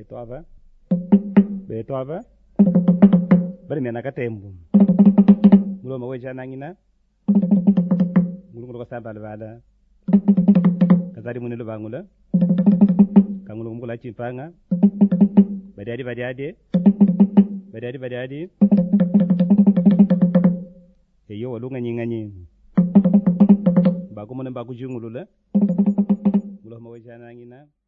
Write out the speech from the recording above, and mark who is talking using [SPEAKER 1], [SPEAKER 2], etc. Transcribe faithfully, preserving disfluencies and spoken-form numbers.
[SPEAKER 1] betwaba betwaba bari mena katembu mulo mawe jana ngina mulo ko sambal bala kazari munelo bangula kangulo mukula chimpanga badiadi badiadi badiadi badiadi eyo walunga nyinganyi bakumone bakujungulula mulo mawe jana ngina